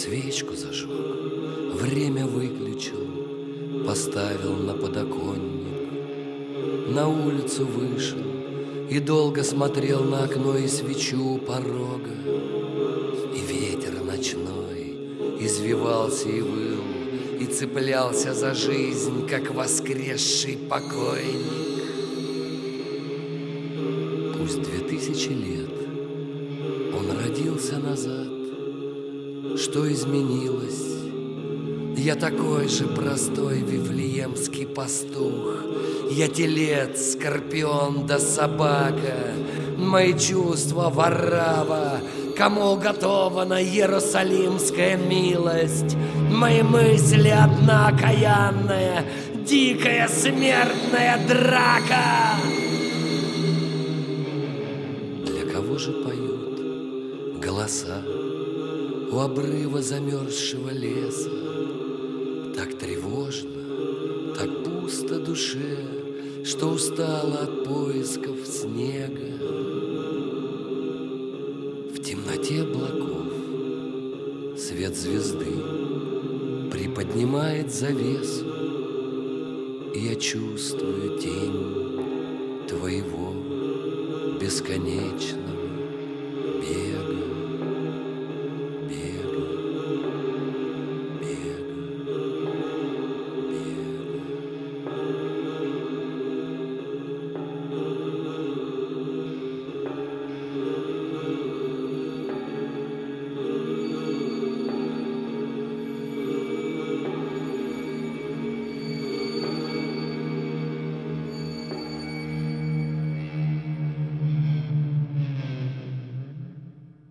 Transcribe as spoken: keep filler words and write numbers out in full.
Свечку зажег, время выключил, поставил на подоконник. На улицу вышел и долго смотрел на окно и свечу у порога. И ветер ночной извивался и выл, и цеплялся за жизнь, как воскресший покойник. Пусть две тысячи лет он родился назад, что изменилось? Я такой же простой вифлеемский пастух. Я телец, скорпион да собака. Мои чувства ворава, кому уготована иерусалимская милость. Мои мысли одна окаянная, дикая смертная драка. Для кого же поют голоса у обрыва замерзшего леса? Так тревожно, так пусто душе, что устала от поисков снега. В темноте облаков свет звезды приподнимает завесу, и я чувствую тень твоего бесконечного